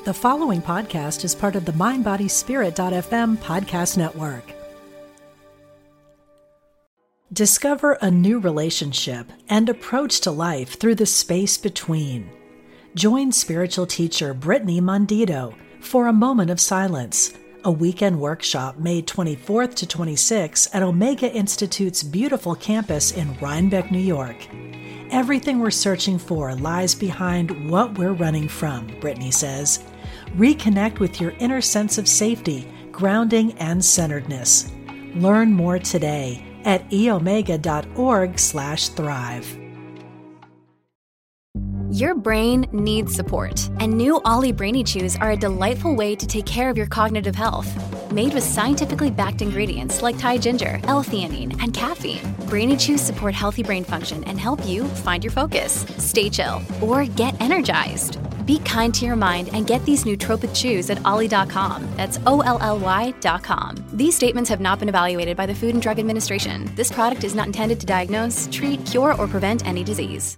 The following podcast is part of the MindBodySpirit.fm podcast network. Discover a new relationship and approach to life through the space between. Join spiritual teacher Brittany Mondito for a moment of silence, a weekend workshop May 24th to 26th at Omega Institute's beautiful campus in Rhinebeck, New York. Everything we're searching for lies behind what we're running from, Brittany says. Reconnect with your inner sense of safety, grounding, and centeredness. Learn more today at eomega.org/thrive. Your brain needs support, and new Ollie Brainy Chews are a delightful way to take care of your cognitive health. Made with scientifically backed ingredients like Thai ginger, L-theanine, and caffeine, Brainy Chews support healthy brain function and help you find your focus, stay chill, or get energized. Be kind to your mind and get these nootropic chews at ollie.com. That's OLLY.com. These statements have not been evaluated by the Food and Drug Administration. This product is not intended to diagnose, treat, cure, or prevent any disease.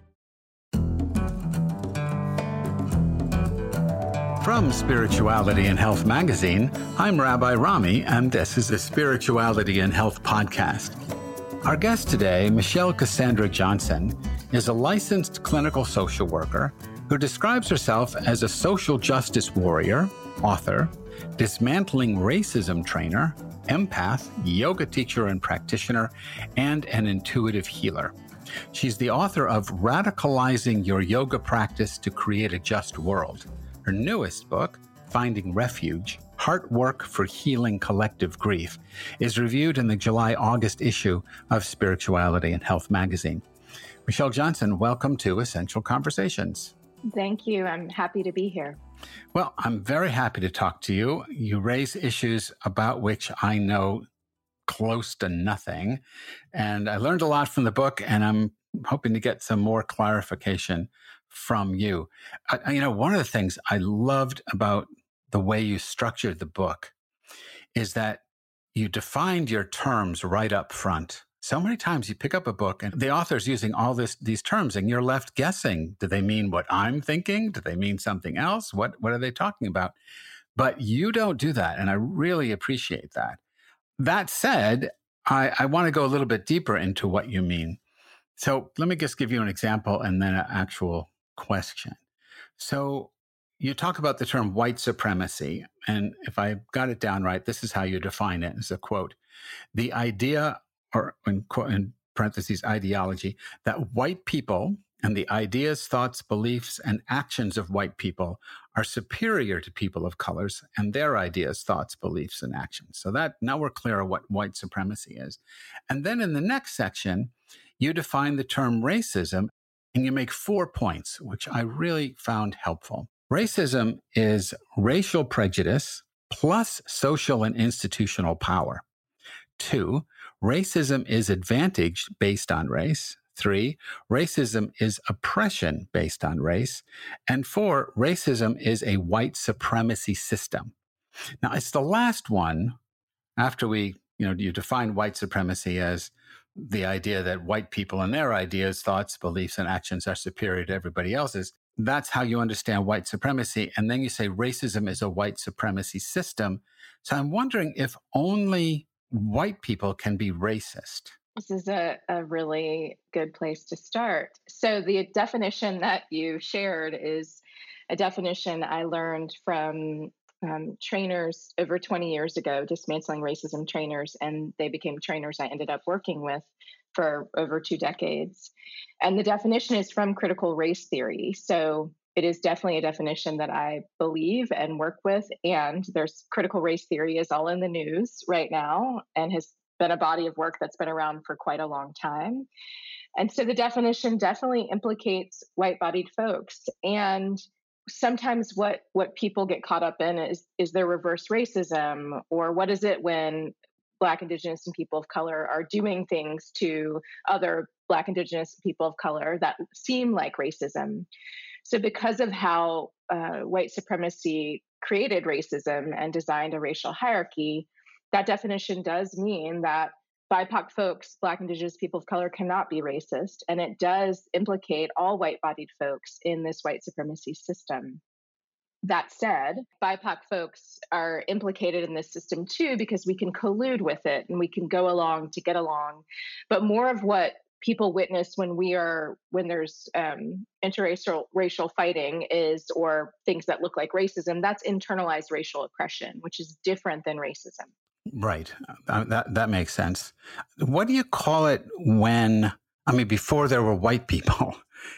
From Spirituality and Health magazine, I'm Rabbi Rami, and this is the Spirituality and Health podcast. Our guest today, Michelle Cassandra Johnson, is a licensed clinical social worker who describes herself as a social justice warrior, author, dismantling racism trainer, empath, yoga teacher and practitioner, and an intuitive healer. She's the author of Radicalizing Your Yoga Practice to Create a Just World. Her newest book, Finding Refuge, Heart Work for Healing Collective Grief, is reviewed in the July-August issue of Spirituality and Health magazine. Michelle Johnson, welcome to Essential Conversations. Thank you. I'm happy to be here. Well, I'm very happy to talk to you. You raise issues about which I know close to nothing, and I learned a lot from the book, and I'm hoping to get some more clarification from you. One of the things I loved about the way you structured the book is that you defined your terms right up front. So many times you pick up a book and the author's using all these terms and you're left guessing. Do they mean what I'm thinking? Do they mean something else? What are they talking about? But you don't do that. And I really appreciate that. That said, I want to go a little bit deeper into what you mean. So let me just give you an example and then an actual question. So you talk about the term white supremacy. And if I got it down right, this is how you define it as a quote. The idea, or in parentheses, ideology, that white people and the ideas, thoughts, beliefs, and actions of white people are superior to people of colors and their ideas, thoughts, beliefs, and actions. So that now we're clear on what white supremacy is. And then in the next section, you define the term racism and you make 4 points, which I really found helpful. Racism is racial prejudice plus social and institutional power. 2, racism is advantage based on race. 3, racism is oppression based on race. And 4, racism is a white supremacy system. Now, it's the last one after you define white supremacy as the idea that white people and their ideas, thoughts, beliefs, and actions are superior to everybody else's. That's how you understand white supremacy. And then you say racism is a white supremacy system. So I'm wondering if only white people can be racist. This is a really good place to start. So the definition that you shared is a definition I learned from trainers over 20 years ago, dismantling racism trainers, and they became trainers I ended up working with for over 2 decades. And the definition is from critical race theory. So it is definitely a definition that I believe and work with. And there's critical race theory is all in the news right now and has been a body of work that's been around for quite a long time. And so the definition definitely implicates white-bodied folks. And sometimes what people get caught up in is there reverse racism, or what is it when Black, Indigenous, and people of color are doing things to other Black, Indigenous people of color that seem like racism. So because of how white supremacy created racism and designed a racial hierarchy, that definition does mean that BIPOC folks, Black, Indigenous people of color, cannot be racist. And it does implicate all white-bodied folks in this white supremacy system. That said, BIPOC folks are implicated in this system too, because we can collude with it and we can go along to get along. But more of what people witness when there's interracial racial fighting or things that look like racism, that's internalized racial oppression, which is different than racism. Right. That makes sense. What do you call it before there were white people,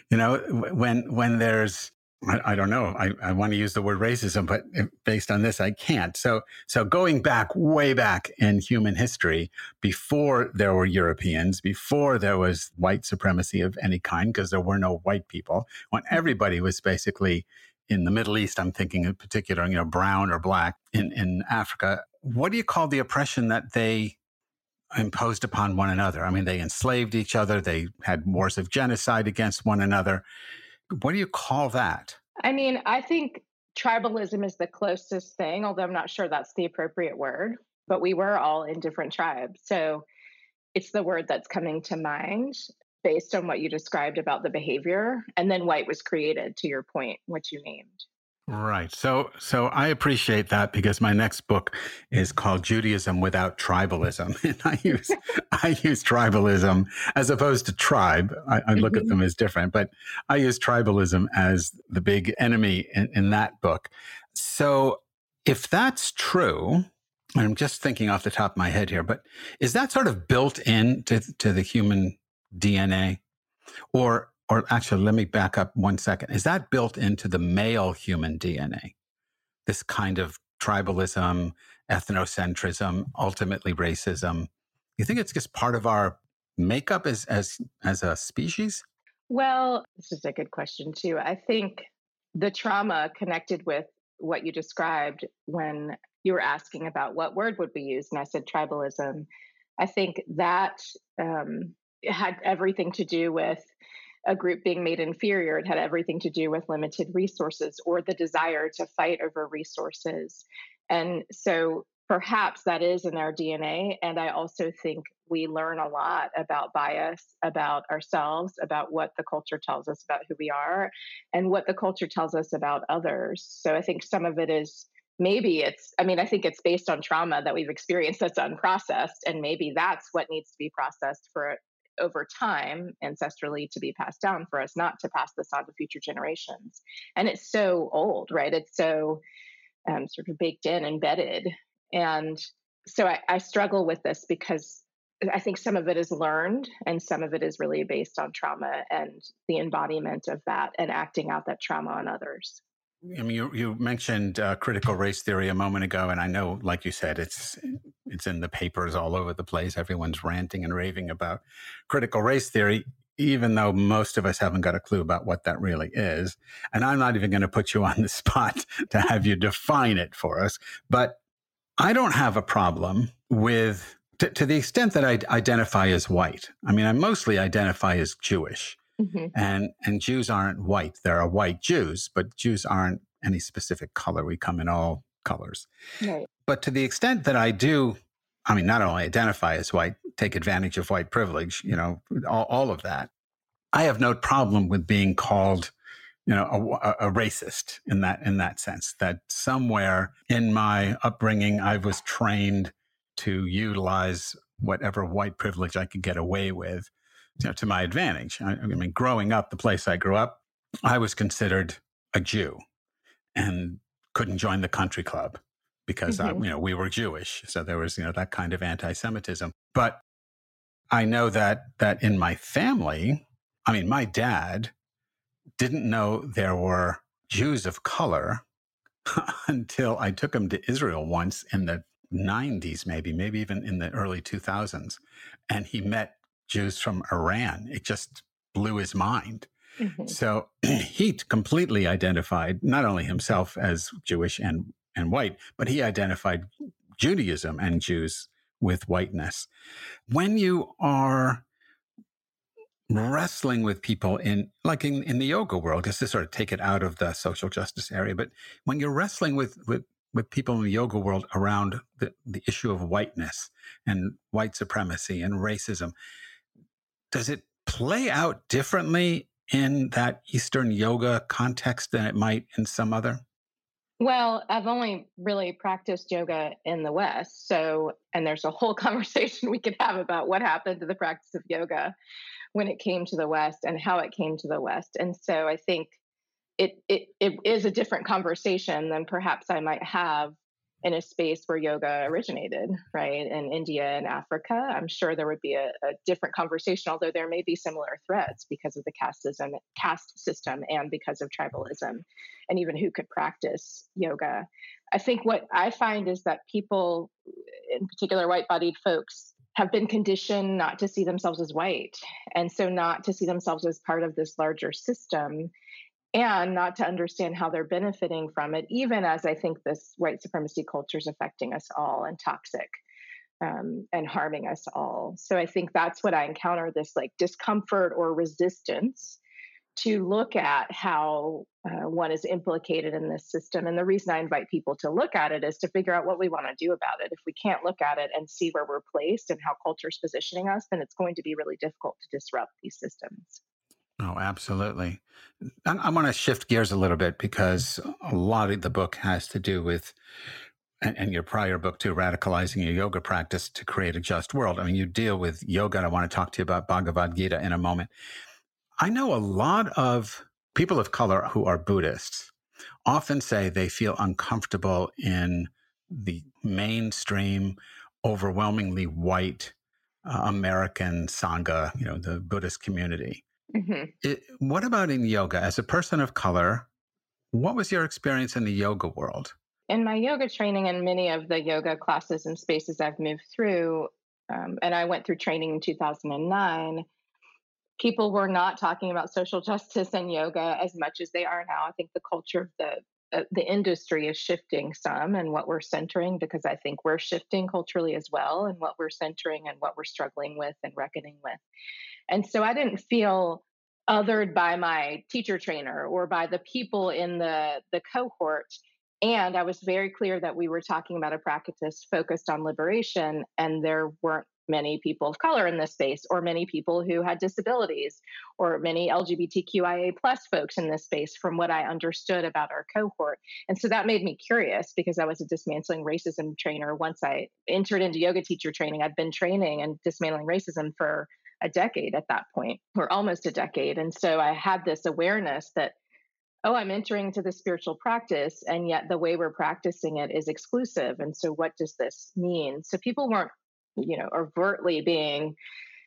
when there's, I don't know, I want to use the word racism, but based on this, I can't. So going way back in human history, before there were Europeans, before there was white supremacy of any kind, because there were no white people, when everybody was basically in the Middle East, I'm thinking in particular, brown or black in Africa. What do you call the oppression that they imposed upon one another? I mean, they enslaved each other. They had wars of genocide against one another. What do you call that? I mean, I think tribalism is the closest thing, although I'm not sure that's the appropriate word. But we were all in different tribes. So it's the word that's coming to mind based on what you described about the behavior. And then white was created, to your point, which you named. Right. So I appreciate that, because my next book is called Judaism Without Tribalism. And I use tribalism as opposed to tribe. I look at them as different, but I use tribalism as the big enemy in that book. So if that's true, and I'm just thinking off the top of my head here, but is that sort of built into the human DNA? Or actually, let me back up one second. Is that built into the male human DNA? This kind of tribalism, ethnocentrism, ultimately racism. You think it's just part of our makeup as a species? Well, this is a good question too. I think the trauma connected with what you described when you were asking about what word would be used, and I said tribalism, I think that had everything to do with a group being made inferior. It had everything to do with limited resources or the desire to fight over resources. And so perhaps that is in our DNA. And I also think we learn a lot about bias, about ourselves, about what the culture tells us about who we are, and what the culture tells us about others. So I think some of it is I think it's based on trauma that we've experienced that's unprocessed. And maybe that's what needs to be processed for over time, ancestrally, to be passed down, for us not to pass this on to future generations. And it's so old, right? It's so sort of baked in, embedded. And so I struggle with this because I think some of it is learned and some of it is really based on trauma and the embodiment of that and acting out that trauma on others. I mean, you mentioned critical race theory a moment ago, and I know, like you said, it's in the papers all over the place. Everyone's ranting and raving about critical race theory, even though most of us haven't got a clue about what that really is. And I'm not even going to put you on the spot to have you define it for us. But I don't have a problem with, to the extent that I identify as white. I mean, I mostly identify as Jewish. Mm-hmm. And Jews aren't white. There are white Jews, but Jews aren't any specific color. We come in all colors. Right. But to the extent that I do, I mean, not only identify as white, take advantage of white privilege, all of that, I have no problem with being called, a racist in that sense, that somewhere in my upbringing, I was trained to utilize whatever white privilege I could get away with, to my advantage. I mean, growing up, the place I grew up, I was considered a Jew and couldn't join the country club because we were Jewish. So there was, that kind of anti-Semitism. But I know that in my family, I mean, my dad didn't know there were Jews of color until I took him to Israel once in the 90s, maybe even in the early 2000s. And he met Jews from Iran. It just blew his mind. Mm-hmm. So he completely identified not only himself as Jewish and white, but he identified Judaism and Jews with whiteness. When you are wrestling with people in the yoga world, just to sort of take it out of the social justice area, but when you're wrestling with people in the yoga world around the issue of whiteness and white supremacy and racism, does it play out differently in that Eastern yoga context than it might in some other? Well, I've only really practiced yoga in the West. So, and there's a whole conversation we could have about what happened to the practice of yoga when it came to the West and how it came to the West. And so I think it is a different conversation than perhaps I might have in a space where yoga originated, right? In India and Africa. I'm sure there would be a different conversation, although there may be similar threats because of the caste system and because of tribalism, and even who could practice yoga. I think what I find is that people, in particular white bodied folks, have been conditioned not to see themselves as white, and so not to see themselves as part of this larger system, and not to understand how they're benefiting from it, even as I think this white supremacy culture is affecting us all and toxic, and harming us all. So I think that's what I encounter, this like discomfort or resistance to look at how one is implicated in this system. And the reason I invite people to look at it is to figure out what we want to do about it. If we can't look at it and see where we're placed and how culture is positioning us, then it's going to be really difficult to disrupt these systems. Oh, absolutely. I want to shift gears a little bit because a lot of the book has to do with, and your prior book too, radicalizing your yoga practice to create a just world. I mean, you deal with yoga, and I want to talk to you about Bhagavad Gita in a moment. I know a lot of people of color who are Buddhists often say they feel uncomfortable in the mainstream, overwhelmingly white American Sangha, the Buddhist community. Mm-hmm. What about in yoga? As a person of color, what was your experience in the yoga world? In my yoga training and many of the yoga classes and spaces I've moved through, and I went through training in 2009, people were not talking about social justice and yoga as much as they are now. I think the culture of the industry is shifting some and what we're centering, because I think we're shifting culturally as well, and what we're centering and what we're struggling with and reckoning with. And so I didn't feel othered by my teacher trainer or by the people in the cohort. And I was very clear that we were talking about a practice focused on liberation, and there weren't many people of color in this space, or many people who had disabilities, or many LGBTQIA plus folks in this space, from what I understood about our cohort. And so that made me curious, because I was a dismantling racism trainer. Once I entered into yoga teacher training, I'd been training and dismantling racism for a decade at that point, or almost a decade. And so I had this awareness that, oh, I'm entering into this spiritual practice, and yet the way we're practicing it is exclusive. And so what does this mean? So people weren't, overtly being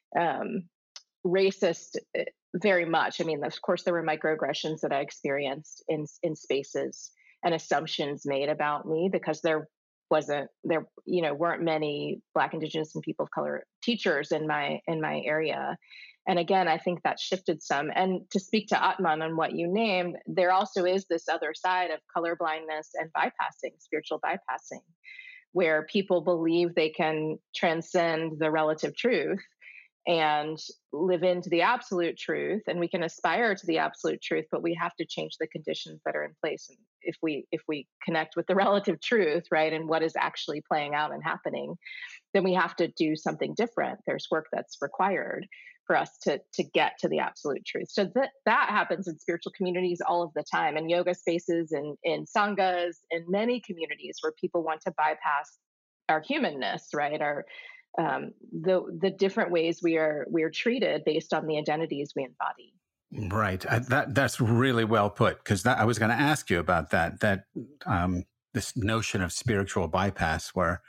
racist very much. I mean, of course, there were microaggressions that I experienced in spaces, and assumptions made about me, because weren't many Black, Indigenous, and people of color teachers in my area. And again, I think that shifted some. And to speak to Atman on what you named, there also is this other side of color blindness and spiritual bypassing, where people believe they can transcend the relative truth and live into the absolute truth. And we can aspire to the absolute truth, but we have to change the conditions that are in place. And if we connect with the relative truth, right, and what is actually playing out and happening, then we have to do something different. There's work that's required for us to get to the absolute truth. So that happens in spiritual communities all of the time, in yoga spaces, and in sanghas, in many communities where people want to bypass our humanness, right? Our the different ways we are treated based on the identities we embody. Right. That's really well put, because I was going to ask you about that this notion of spiritual bypass, where,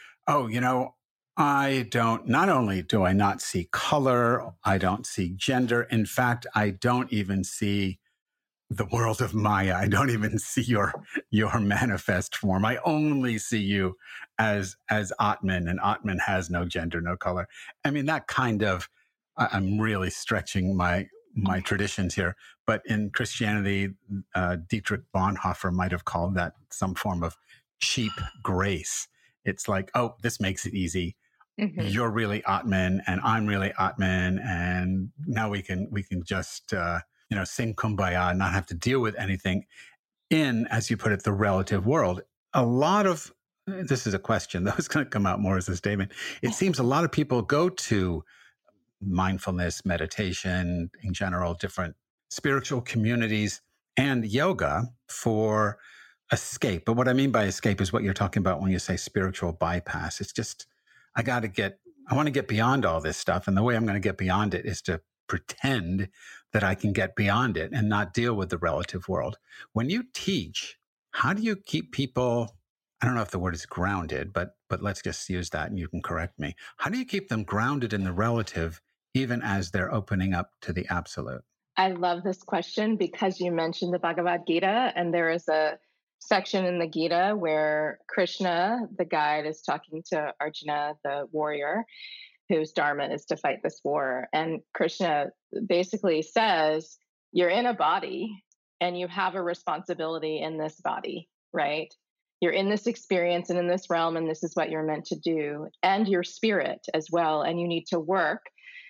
not only do I not see color, I don't see gender. In fact, I don't even see the world of Maya. I don't even see your manifest form. I only see you as Atman, and Atman has no gender, no color. I mean, that kind of, I'm really stretching my traditions here, but in Christianity, Dietrich Bonhoeffer might have called that some form of cheap grace. It's like, oh, this makes it easy. Mm-hmm. You're really Atman, and I'm really Atman, and now we can just sing Kumbaya and not have to deal with anything in, as you put it, the relative world. A lot of, this is a question that was going to come out more as a statement. It seems a lot of people go to mindfulness, meditation, in general, different spiritual communities, and yoga for escape. But what I mean by escape is what you're talking about when you say spiritual bypass. It's just, I want to get beyond all this stuff. And the way I'm going to get beyond it is to pretend that I can get beyond it and not deal with the relative world. When you teach, how do you keep people, I don't know if the word is grounded, but let's just use that and you can correct me. How do you keep them grounded in the relative even as they're opening up to the absolute? I love this question because you mentioned the Bhagavad Gita, and there is a section in the Gita where Krishna, the guide, is talking to Arjuna, the warrior, whose dharma is to fight this war. And Krishna basically says, you're in a body and you have a responsibility in this body, right? You're in this experience and in this realm, and this is what you're meant to do, and your spirit as well. And you need to work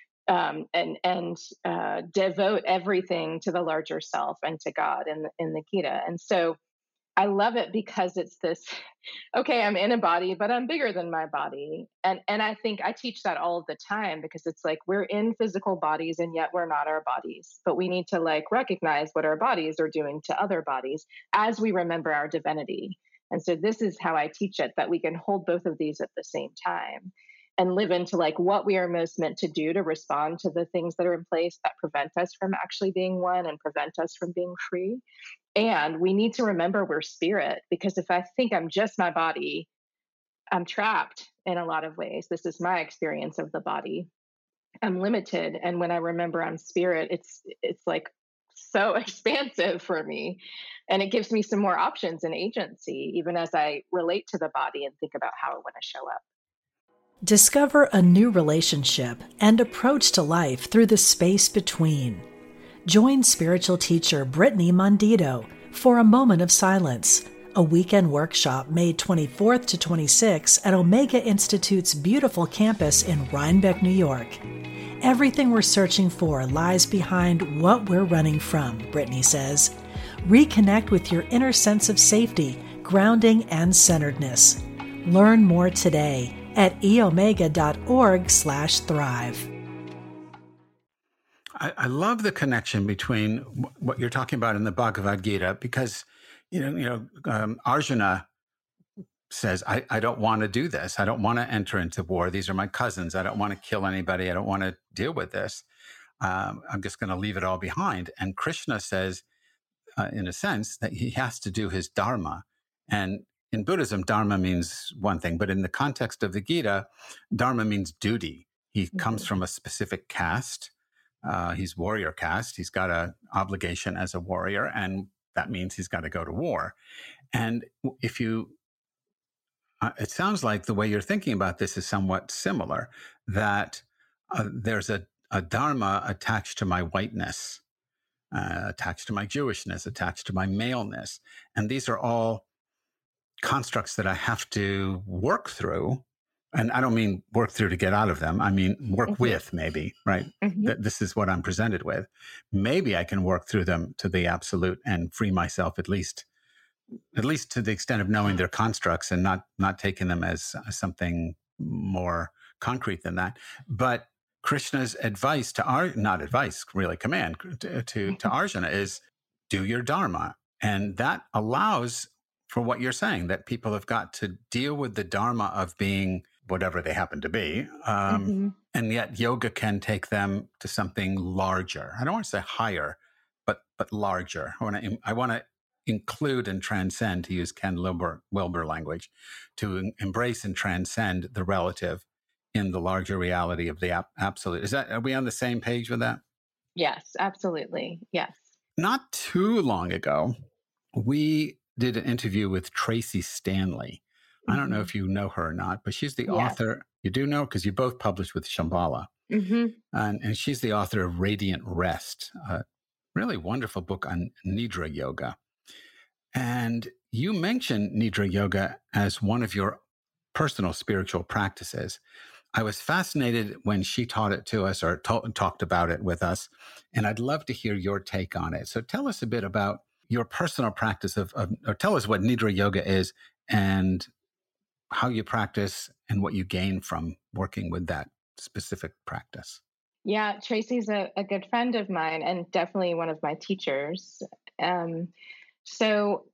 and devote everything to the larger self and to God in the Gita. And so I love it because it's this, okay, I'm in a body, but I'm bigger than my body. And I think I teach that all of the time because it's like we're in physical bodies and yet we're not our bodies. But we need to like recognize what our bodies are doing to other bodies as we remember our divinity. And so this is how I teach it, that we can hold both of these at the same time and live into like what we are most meant to do to respond to the things that are in place that prevent us from actually being one and prevent us from being free. And we need to remember we're spirit, because if I think I'm just my body, I'm trapped in a lot of ways. This is my experience of the body. I'm limited. And when I remember I'm spirit, it's like so expansive for me. And it gives me some more options and agency, even as I relate to the body and think about how I want to show up. Discover a new relationship and approach to life through the space between. Join spiritual teacher Brittany Mondito for a moment of silence, a weekend workshop May 24th to 26th at Omega Institute's beautiful campus in Rhinebeck, New York. Everything we're searching for lies behind what we're running from, Brittany says. Reconnect with your inner sense of safety, grounding, and centeredness. Learn more today at eomega.org/thrive. I love the connection between what you're talking about in the Bhagavad Gita, because Arjuna says, I don't want to do this. I don't want to enter into war. These are my cousins. I don't want to kill anybody. I don't want to deal with this. I'm just going to leave it all behind. And Krishna says, in a sense, that he has to do his dharma. And in Buddhism, dharma means one thing, but in the context of the Gita, dharma means duty. He comes from a specific caste. He's warrior caste. He's got an obligation as a warrior, and that means he's got to go to war. And if you, it sounds like the way you're thinking about this is somewhat similar, that there's a dharma attached to my whiteness, attached to my Jewishness, attached to my maleness. And these are all constructs that I have to work through. And I don't mean work through to get out of them. I mean, work with, maybe, right? This is what I'm presented with. Maybe I can work through them to the absolute and free myself, at least to the extent of knowing their constructs and not taking them as something more concrete than that. But Krishna's advice not advice, really command to Arjuna is do your dharma. And that allows for what you're saying, that people have got to deal with the dharma of being whatever they happen to be. And yet yoga can take them to something larger. I don't want to say higher, but larger. I want to include and transcend, to use Ken Wilber language, to embrace and transcend the relative in the larger reality of the absolute. Are we on the same page with that? Yes, absolutely. Yes. Not too long ago, we did an interview with Tracy Stanley. I don't know if you know her or not, but she's the author. You do know, because you both published with Shambhala. And she's the author of Radiant Rest, a really wonderful book on Nidra Yoga. And you mentioned Nidra Yoga as one of your personal spiritual practices. I was fascinated when she taught it to us, or talked about it with us, and I'd love to hear your take on it. So tell us a bit about your personal practice or tell us what Nidra Yoga is and how you practice and what you gain from working with that specific practice. Yeah, Tracy's a good friend of mine and definitely one of my teachers. So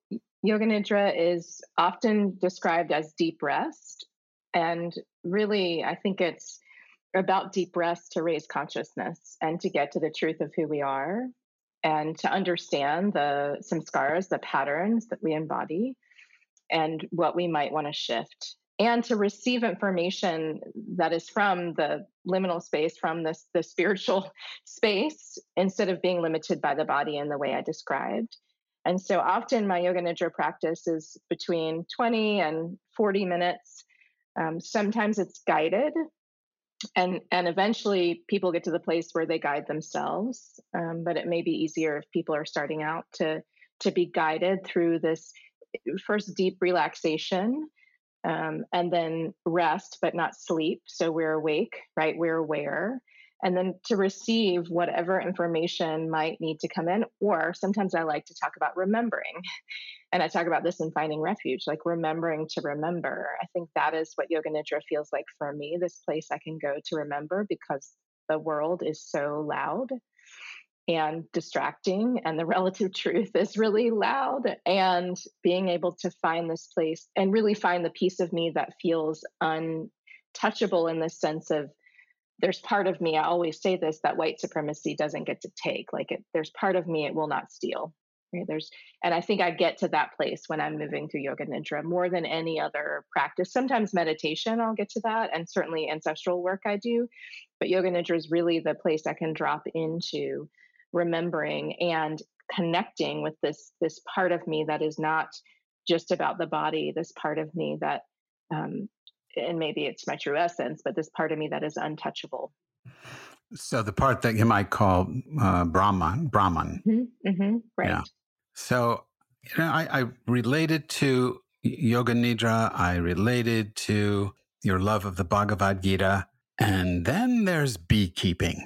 Yoga Nidra is often described as deep rest. And really, I think it's about deep rest to raise consciousness and to get to the truth of who we are and to understand the samskaras, the patterns that we embody, and what we might want to shift, and to receive information that is from the liminal space, from this the spiritual space, instead of being limited by the body in the way I described. And so often my yoga nidra practice is between 20 and 40 minutes. Sometimes it's guided, and eventually people get to the place where they guide themselves. But it may be easier if people are starting out to be guided through this first deep relaxation, and then rest, but not sleep. So we're awake, right? We're aware. And then to receive whatever information might need to come in. Or sometimes I like to talk about remembering. And I talk about this in Finding Refuge, like remembering to remember. I think that is what Yoga Nidra feels like for me, this place I can go to remember, because the world is so loud and distracting, and the relative truth is really loud. And being able to find this place and really find the piece of me that feels untouchable, in the sense of, there's part of me, I always say this, that white supremacy doesn't get to take. Like, there's part of me it will not steal. Right? And I think I get to that place when I'm moving through Yoga Nidra more than any other practice. Sometimes meditation, I'll get to that, and certainly ancestral work I do. But Yoga Nidra is really the place I can drop into remembering and connecting with this part of me that is not just about the body. This part of me that, and maybe it's my true essence, but this part of me that is untouchable. So the part that you might call Brahman. Right. Yeah. So, I related to Yoga Nidra. I related to your love of the Bhagavad Gita. And then there's beekeeping.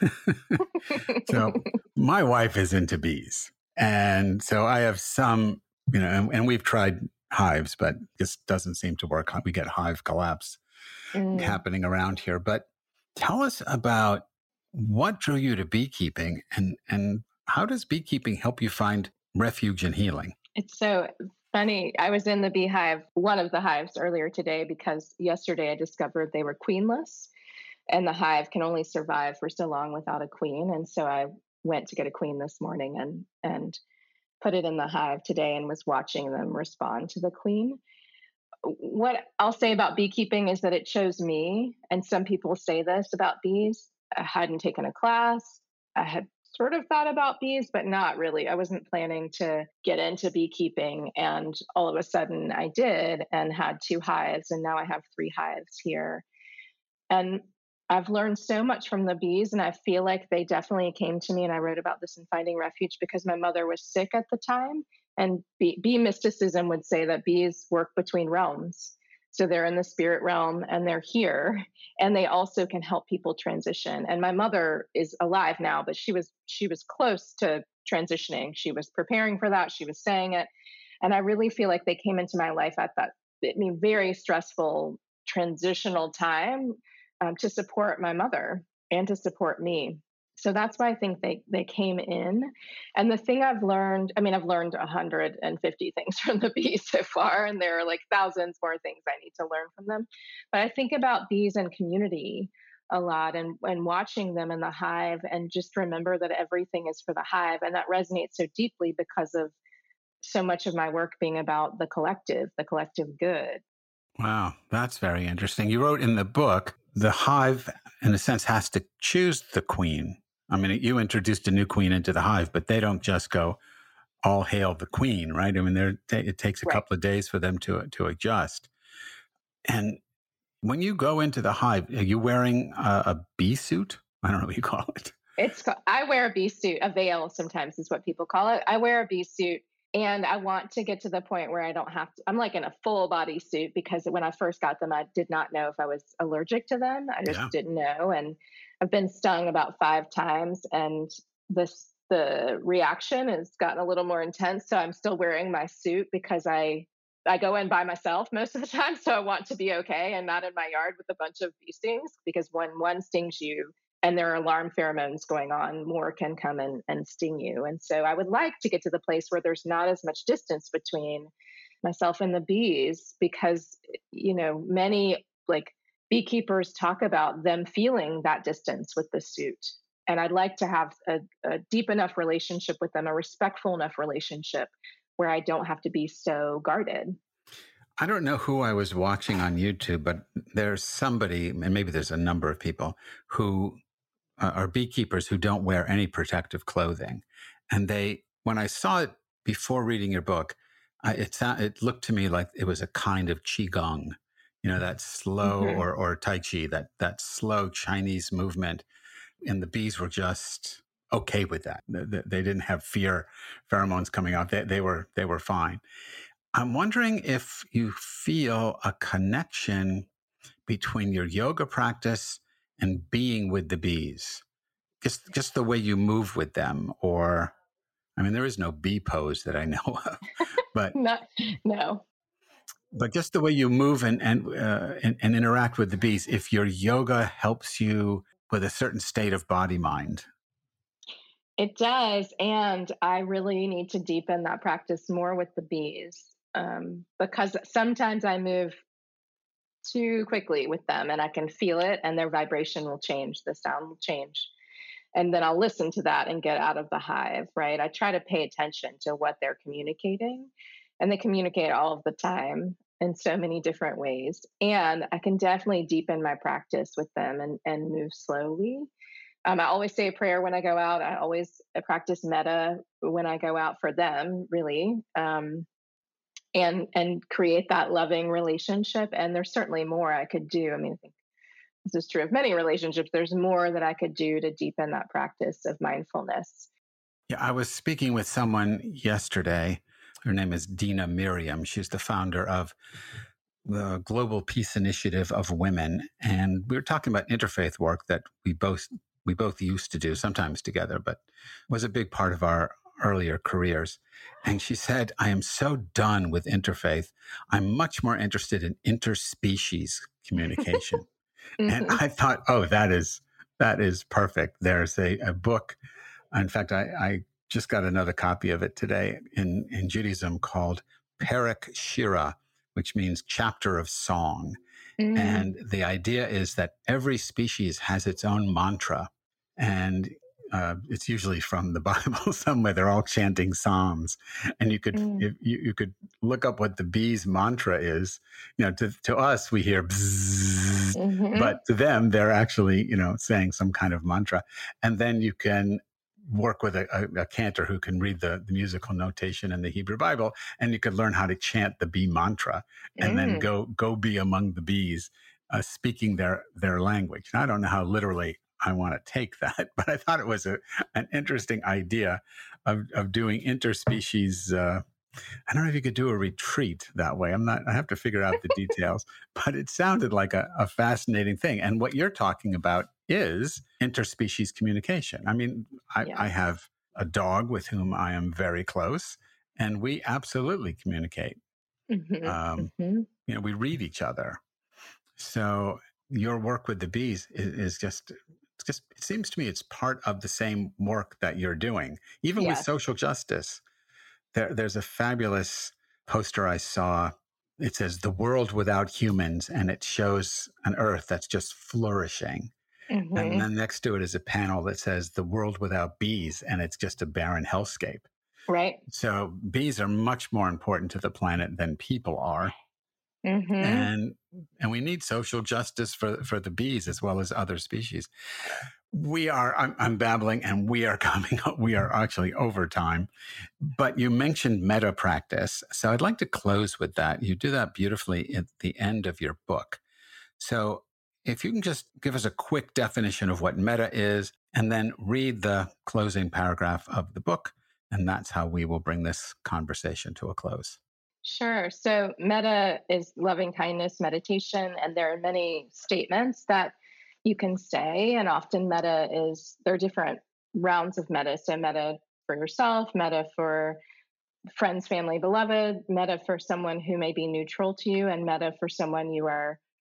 So my wife is into bees. And so I have some, and we've tried hives, but this doesn't seem to work. We get hive collapse happening around here. But tell us about what drew you to beekeeping, and how does beekeeping help you find refuge and healing? It's so funny. I was in the beehive, one of the hives, earlier today, because yesterday I discovered they were queenless, and the hive can only survive for so long without a queen. And so I went to get a queen this morning and put it in the hive today, and was watching them respond to the queen. What I'll say about beekeeping is that it chose me. And some people say this about bees. I hadn't taken a class. I had sort of thought about bees, but not really. I wasn't planning to get into beekeeping. And all of a sudden I did, and had 2 hives. And now I have 3 hives here. And I've learned so much from the bees. And I feel like they definitely came to me. And I wrote about this in Finding Refuge, because my mother was sick at the time. And bee mysticism would say that bees work between realms. So they're in the spirit realm and they're here, and they also can help people transition. And my mother is alive now, but she was close to transitioning. She was preparing for that. She was saying it. And I really feel like they came into my life at that, very stressful transitional time, to support my mother and to support me. So that's why I think they came in. And the thing I've learned 150 things from the bees so far, and there are like thousands more things I need to learn from them. But I think about bees and community a lot, and watching them in the hive, and just remember that everything is for the hive. And that resonates so deeply because of so much of my work being about the collective good. Wow, that's very interesting. You wrote in the book, the hive, in a sense, has to choose the queen. I mean, you introduced a new queen into the hive, but they don't just go, all hail the queen, right? I mean, it takes a couple of days for them to adjust. And when you go into the hive, are you wearing a bee suit? I don't know what you call it. I wear a bee suit, a veil sometimes is what people call it. I wear a bee suit. And I want to get to the point where I don't have to, I'm like in a full body suit, because when I first got them, I did not know if I was allergic to them. I just didn't know. And I've been stung about 5 times, and the reaction has gotten a little more intense. So I'm still wearing my suit, because I go in by myself most of the time. So I want to be okay and not in my yard with a bunch of bee stings, because when one stings you, and there are alarm pheromones going on, more can come and sting you. And so I would like to get to the place where there's not as much distance between myself and the bees, because, many like beekeepers talk about them feeling that distance with the suit. And I'd like to have a deep enough relationship with them, a respectful enough relationship where I don't have to be so guarded. I don't know who I was watching on YouTube, but there's somebody, and maybe there's a number of people who are beekeepers who don't wear any protective clothing. And when I saw it before reading your book, it looked to me like it was a kind of qigong, that slow Mm-hmm. or tai chi, that slow Chinese movement. And the bees were just okay with that. They didn't have fear pheromones coming out. They were fine. I'm wondering if you feel a connection between your yoga practice and being with the bees, just the way you move with them. Or, I mean, there is no bee pose that I know of, but No. just the way you move and interact with the bees. If your yoga helps you with a certain state of body mind. It does. And I really need to deepen that practice more with the bees, because sometimes I move too quickly with them and I can feel it, and their vibration will change, the sound will change. And then I'll listen to that and get out of the hive, right? I try to pay attention to what they're communicating, and they communicate all of the time in so many different ways. And I can definitely deepen my practice with them and move slowly. I always say a prayer when I go out. I always practice metta when I go out for them, really, and create that loving relationship. And there's certainly more I could do. I mean, I think this is true of many relationships. There's more that I could do to deepen that practice of mindfulness. Yeah, I was speaking with someone yesterday. Her name is Dina Miriam. She's the founder of the Global Peace Initiative of Women, and we were talking about interfaith work that we both used to do, sometimes together, but was a big part of our earlier careers. And she said, I am so done with interfaith. I'm much more interested in interspecies communication. And I thought, oh, that is perfect. There's a book. In fact, I just got another copy of it today in Judaism called Perek Shira, which means chapter of song. And the idea is that every species has its own mantra. And it's usually from the Bible somewhere. They're all chanting psalms. And you could you could look up what the bees' mantra is. To us, we hear bzzz, but to them, they're actually, saying some kind of mantra. And then you can work with a cantor who can read the musical notation in the Hebrew Bible, and you could learn how to chant the bee mantra, and then go be among the bees, speaking their language. And I don't know how literally I want to take that, but I thought it was an interesting idea of doing interspecies. I don't know if you could do a retreat that way. I have to figure out the details, but it sounded like a fascinating thing. And what you're talking about is interspecies communication. I mean, I have a dog with whom I am very close, and we absolutely communicate. We read each other. So your work with the bees is just, it seems to me it's part of the same work that you're doing, even with social justice. There's a fabulous poster I saw. It says "The World Without Humans," and it shows an Earth that's just flourishing. And then next to it is a panel that says "The World Without Bees," and it's just a barren hellscape. Right. So bees are much more important to the planet than people are. And we need social justice for the bees as well as other species. I'm babbling, and we are actually over time, but you mentioned metta practice. So I'd like to close with that. You do that beautifully at the end of your book. So if you can just give us a quick definition of what metta is, and then read the closing paragraph of the book, and that's how we will bring this conversation to a close. Sure. So metta is loving kindness meditation, and there are many statements that you can say. And often there are different rounds of metta. So metta for yourself, metta for friends, family, beloved, metta for someone who may be neutral to you, and metta for someone you are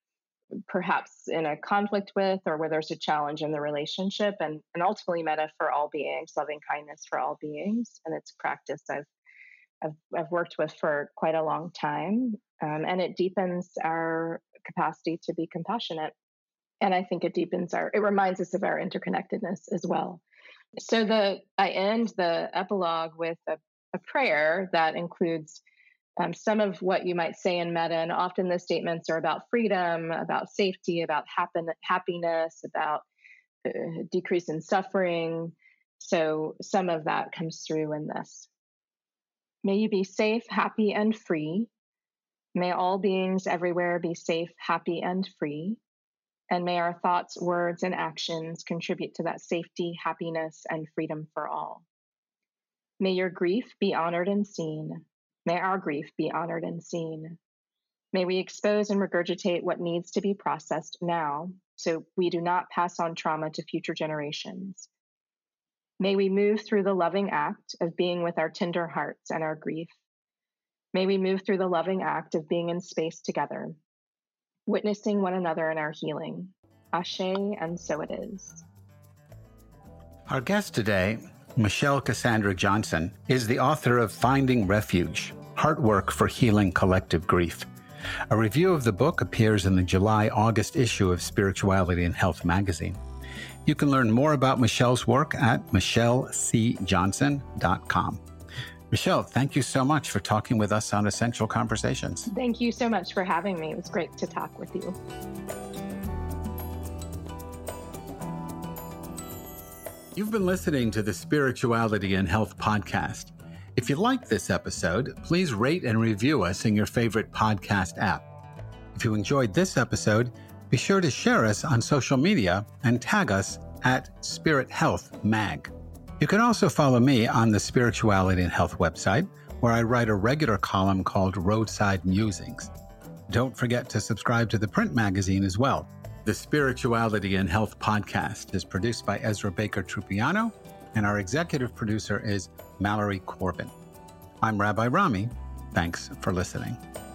perhaps in a conflict with, or where there's a challenge in the relationship, and ultimately metta for all beings, loving kindness for all beings. And it's a practice I've worked with for quite a long time. And it deepens our capacity to be compassionate. And I think it reminds us of our interconnectedness as well. So I end the epilogue with a prayer that includes some of what you might say in metta. And often the statements are about freedom, about safety, about happiness, about decrease in suffering. So some of that comes through in this. May you be safe, happy, and free. May all beings everywhere be safe, happy, and free. And may our thoughts, words, and actions contribute to that safety, happiness, and freedom for all. May your grief be honored and seen. May our grief be honored and seen. May we expose and regurgitate what needs to be processed now, so we do not pass on trauma to future generations. May we move through the loving act of being with our tender hearts and our grief. May we move through the loving act of being in space together, witnessing one another in our healing. Ashe, and so it is. Our guest today, Michelle Cassandra Johnson, is the author of Finding Refuge, Heart Work for Healing Collective Grief. A review of the book appears in the July-August issue of Spirituality and Health magazine. You can learn more about Michelle's work at michellecjohnson.com. Michelle, thank you so much for talking with us on Essential Conversations. Thank you so much for having me. It was great to talk with you. You've been listening to the Spirituality and Health podcast. If you like this episode, please rate and review us in your favorite podcast app. If you enjoyed this episode, be sure to share us on social media and tag us at Spirit Health Mag. You can also follow me on the Spirituality and Health website, where I write a regular column called Roadside Musings. Don't forget to subscribe to the print magazine as well. The Spirituality and Health podcast is produced by Ezra Baker Trupiano, and our executive producer is Mallory Corbin. I'm Rabbi Rami. Thanks for listening.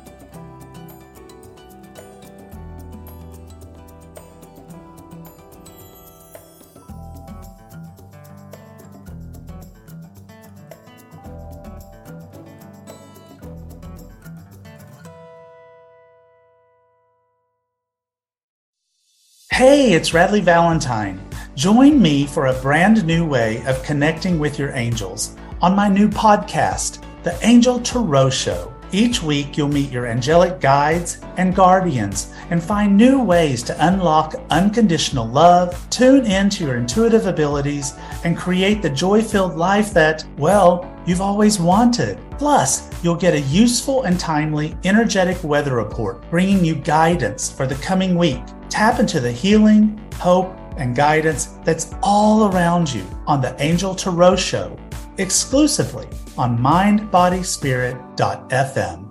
Hey, it's Radley Valentine. Join me for a brand new way of connecting with your angels on my new podcast, The Angel Tarot Show. Each week, you'll meet your angelic guides and guardians and find new ways to unlock unconditional love, tune into your intuitive abilities, and create the joy-filled life that, well, you've always wanted. Plus, you'll get a useful and timely energetic weather report, bringing you guidance for the coming week. Tap into the healing, hope, and guidance that's all around you on the Angel Tarot Show, exclusively on mindbodyspirit.fm.